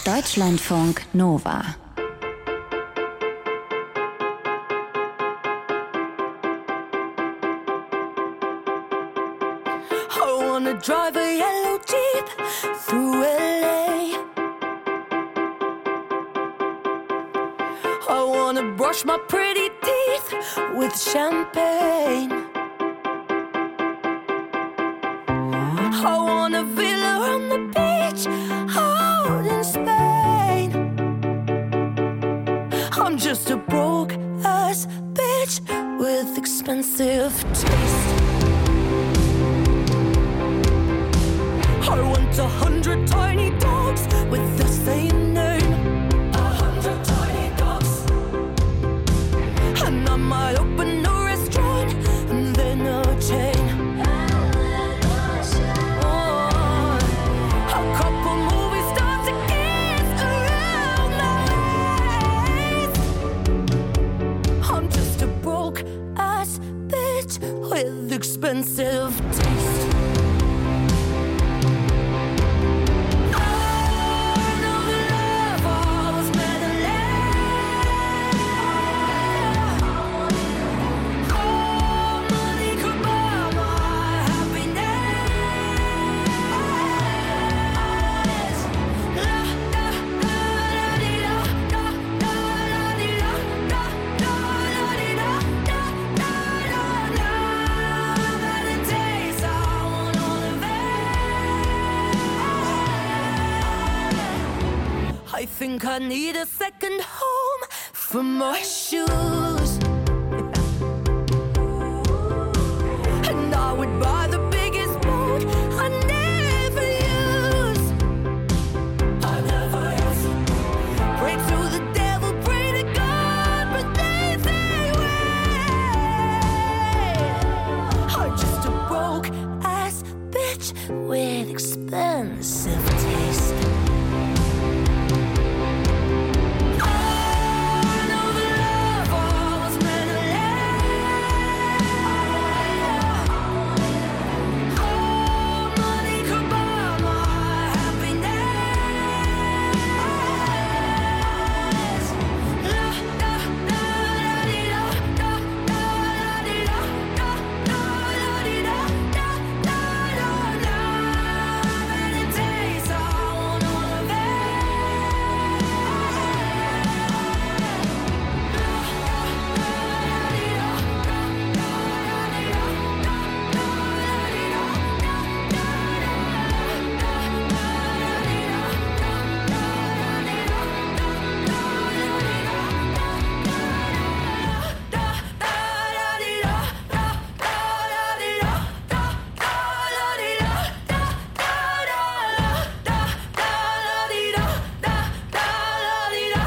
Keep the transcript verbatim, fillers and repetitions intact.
Deutschlandfunk Nova. I wanna drive a yellow Jeep through L A. I wanna brush my pretty teeth with champagne. I want a villa on the beach out in Spain. I'm just a broke ass bitch with expensive taste. I want a hundred tiny dogs with the same name. A hundred tiny dogs. And I might open a restaurant and then a chain. Oh, a couple movie stars to kiss around my waist. I'm just a broke ass bitch with expensive taste. I think I need a second home for my shoes. And I would buy the biggest boat I never use. I never use. Pray to the devil, pray to God, but they say wait. I'm just a broke ass bitch with expensive taste.